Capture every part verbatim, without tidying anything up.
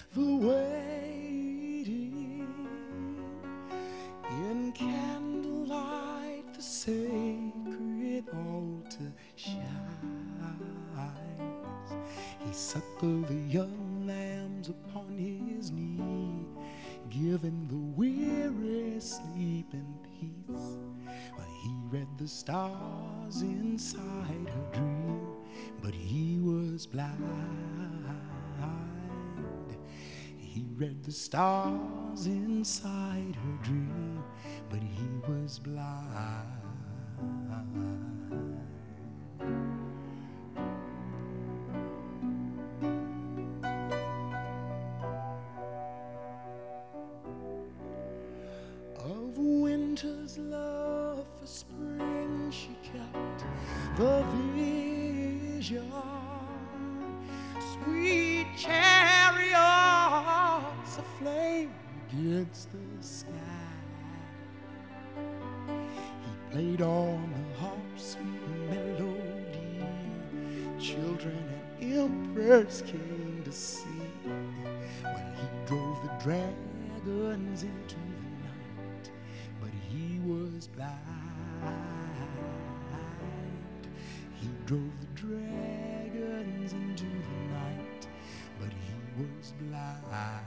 the waiting. In candlelight the sacred altar shines. He suckled the young lambs upon his knee, giving the weary sleep and peace. While he read the stars inside her dream, but he was blind. He read the stars inside her dream, but he was blind. Of winter's love for spring she kept the vision. Sweet chariots aflame against the sky. He played on the harp sweet melody. Children and emperors came to see. When he drove the dragons into the night, but he was blind. He drove the dragons into the night, but he was blind.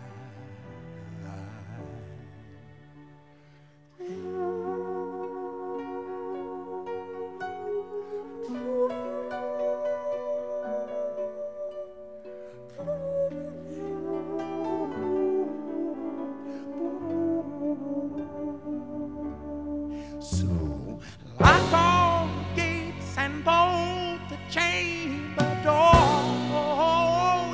So, lock all the gates and bolt the chamber door,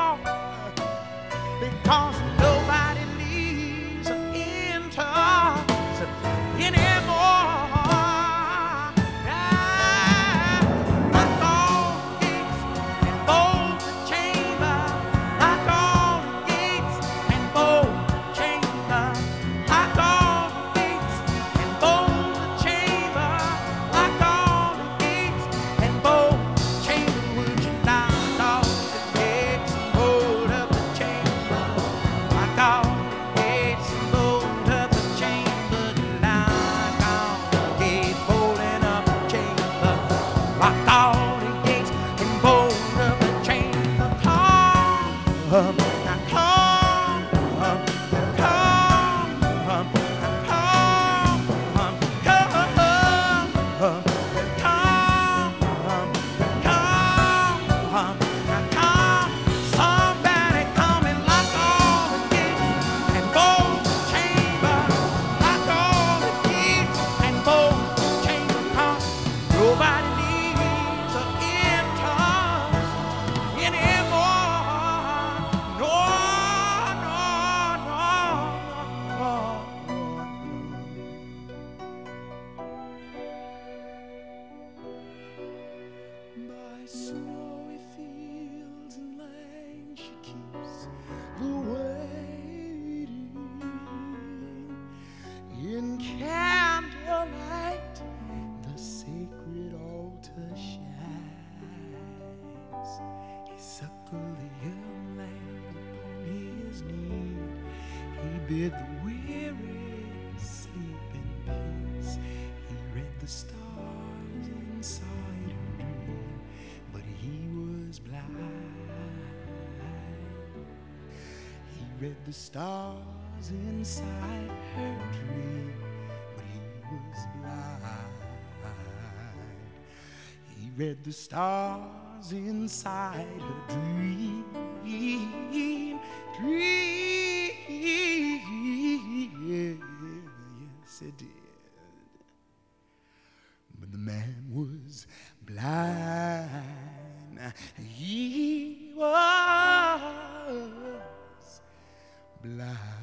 because nobody leaves or enters anymore. Yeah. Lock all the gates and bolt the chamber. Lock all the gates and bolt the chamber. Lock all the gates and bolt the chamber. Lock all the gates and bolt the chamber. Would you knock off the gates and bolt up the chamber? Lock all the gates and bolt up the chamber. Lock all the gates, bolting up the chamber. Lock all the gates and bolt up the chamber. Come, now come, come, come, come, come, come, come, come. Somebody come and lock all the gates and bolt the chamber. Lock all the gates and bolt the chamber. Come, nobody leaves or enters anymore. No, no, no, no, no. By snowy fields and lanes she keeps the waiting. In candlelight the sacred altar shines. He suckled the young lamb upon his knee. He bid the weary sleep in peace. He read the stars inside her dream, but he was blind. He read the stars inside her dream, but he was blind. He read the stars inside her dream, dream. Yes, it did. But the man was blind. He was blind.